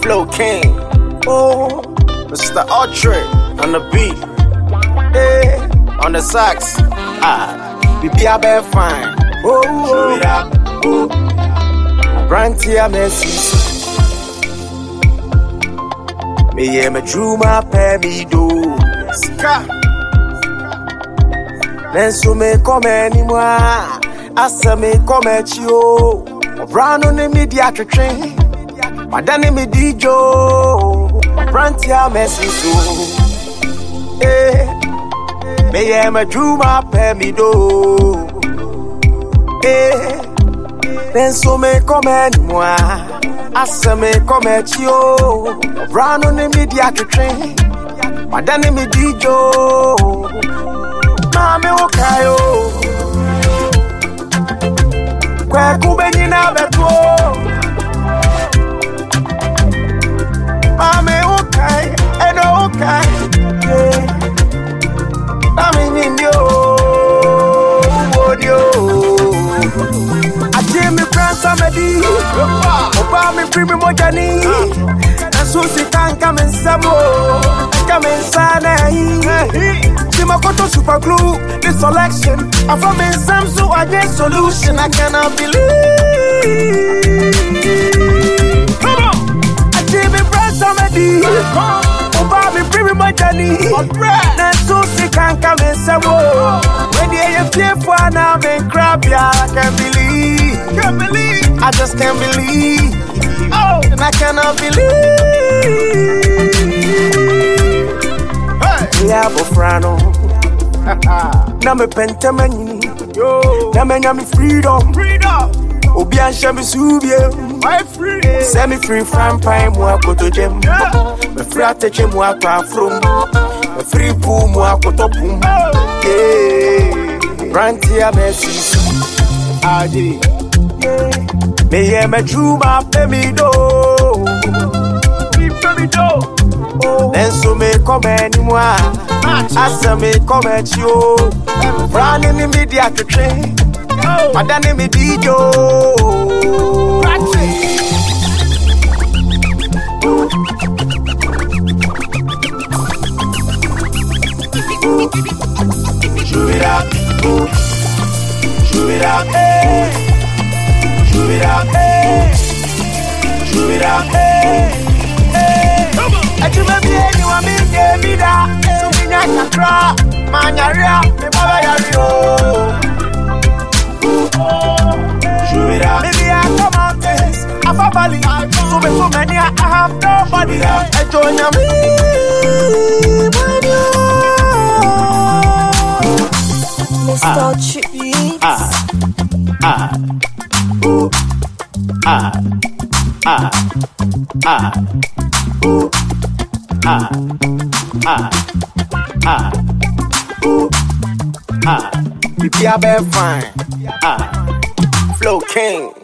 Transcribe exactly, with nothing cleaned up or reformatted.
Flow King. Oh, Mister Autry on the beat. Hey, on the sax. Ah, B P A be fine. Oh, oh, oh. Brantia Messi. Me yeah me drew my pay do. Ska. Nenso me come anymore. Asa me come at you. Brown on the media train. Madani me D J. Brantia Messi so. Eh. Me yeah me drew my pay me do. Eh. Nenso me come anymore. Asa me come at you. Brown on the media train. Madani me D J. Mame okayo. Kwa kubeni na beto. Mame okay, edo okay. Mame ninyo, odio. Ajimi pransa medi. Opa mi primi mojani. Nasusi kanka mensamo. Kanka mensana hi. Makoto super glue, the selection. I'm from in Samsung, I get solution. I cannot believe. Come on, I give me breath somebody. Oh, Bobby, bring me my Johnny. Now, so sick and come in some more. When you fear for now, I'm crap, yeah, I can't believe. Can't believe. I just can't believe. Oh, and I cannot believe. Yeah, Bofrano. Na me pentamani. Yo. Na me na me freedom. Freedom. Obi ansha me subie. My free. Send me free from pine mo akoto jem. Me free ateche mo akwa from. Me free pool mo akoto pum. Yeah. Brantia Messi. Adi. Me yeah me juma pe mi do. Me pe mi do. Nenso me come anymore. Asa me come at you. Brand in the media to train. Madani me D J. Shoot it up. Shoot it up. Shoot it up. Shoot it up. I do my baby, want me to be that. So we not a cry, man, you're real, me baba you're shoot it up. Maybe I come out this, I have valley. So before many, I have nobody. I join me, Mister Autry. Ah, ah, ooh, ah, ah, ah, ooh. Ah, ah, ah, ooh, ah, B P A be fine. Ah, Flow King.